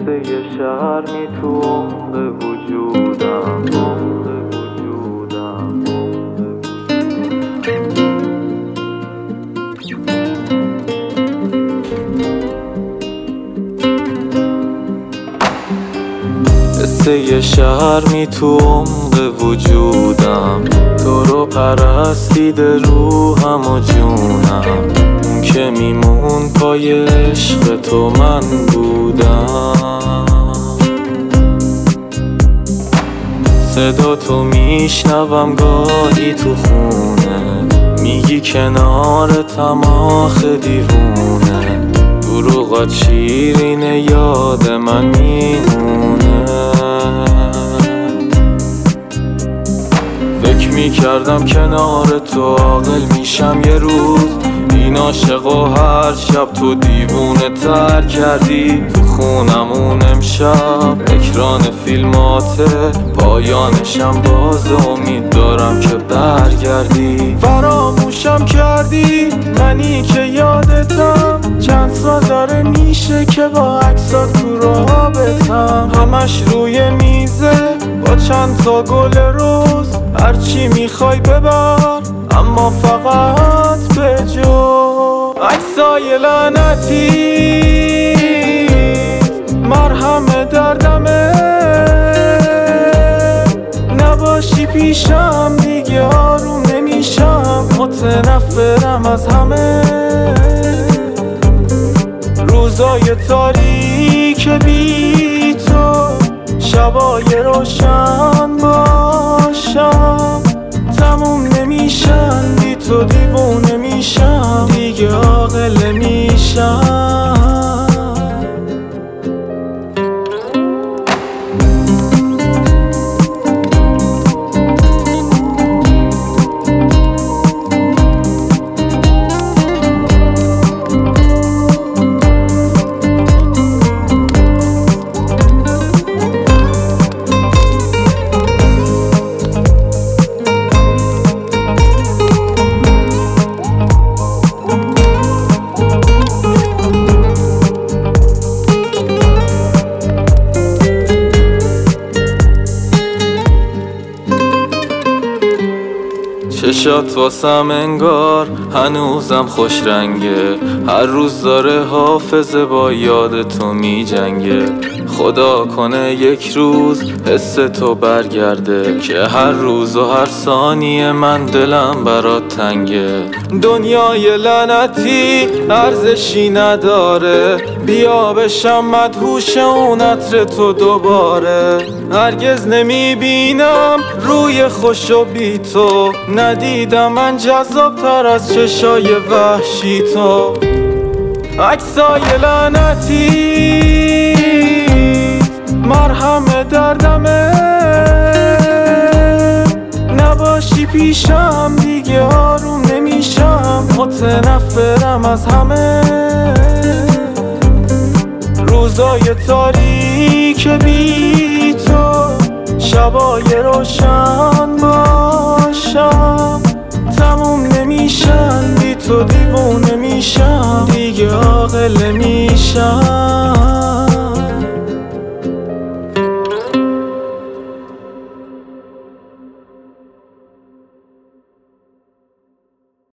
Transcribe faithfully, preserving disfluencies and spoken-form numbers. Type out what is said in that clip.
قصه شرمی تو عمق وجودم، عمق وجودم. قصه شرمی تو عمق وجودم، تو رو پرستیده روحم و جونم. اون که میمون پای عشق تو من بودم. صدا تو میشنوم گاهی تو خونه، میگی کنارتم آخه دیوونه. دروغات شیرینه یاد من میمونه. فکر میکردم کنار تو عاقل میشم یه روز. این عاشق و هر شب تو دیوونه تر کردی. تو خونمون امشب اکران فیلماته، پایانشم باز امید دارم که برگردی. فراموشم کردی منی که یادتم، چند سال داره میشه که با عکسات تو رابطم. همش روی میزه با چند تا گل روز، هرچی میخوای ببر اما فقط به جو. عکسای لعنتی مرهم دردمه، نباشی پیشم دیگه آروم نمیشم. متنفرم از همه روزای تاریک بی تو، شبای روشن باشم. تموم نمیشن بی تو، دیوونه میشم دیگه عاقل نمیشم. چشات واسم انگار هنوزم خوش رنگه، هر روز داره حافظه با یاد تو می جنگه. خدا کنه یک روز حس تو برگرده، که هر روز و هر ثانیه من دلم برات تنگه. دنیای لعنتی ارزشی نداره، بیا بشم مدهوش اون عطر تو دوباره. هرگز نمیبینم روی خوش و بی تو، ندیدم من جذاب تر از چشای وحشی تو. عکسای لعنتی مرهم دردمه، نباشی پیشم دیگه آروم نمیشم. متنفرم از همه روزای تاریک بی تو، شبای روشن باشم. تموم نمیشن